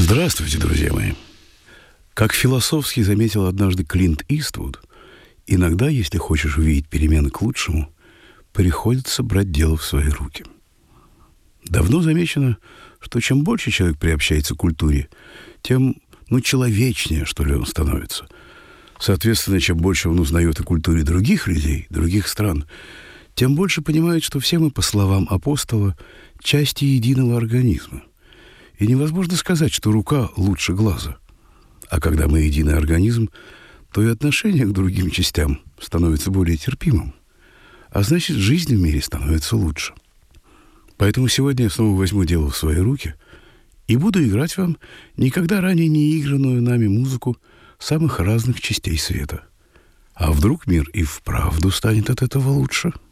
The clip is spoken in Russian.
Здравствуйте, друзья мои. Как философски заметил однажды Клинт Иствуд, иногда, если хочешь увидеть перемены к лучшему, приходится брать дело в свои руки. Давно замечено, что чем больше человек приобщается к культуре, тем, человечнее, что ли, он становится. Соответственно, чем больше он узнает о культуре других людей, других стран, тем больше понимает, что все мы, по словам апостола, части единого организма. И невозможно сказать, что рука лучше глаза. А когда мы единый организм, то и отношение к другим частям становится более терпимым. А значит, жизнь в мире становится лучше. Поэтому сегодня я снова возьму дело в свои руки и буду играть вам никогда ранее не игранную нами музыку самых разных частей света. А вдруг мир и вправду станет от этого лучше?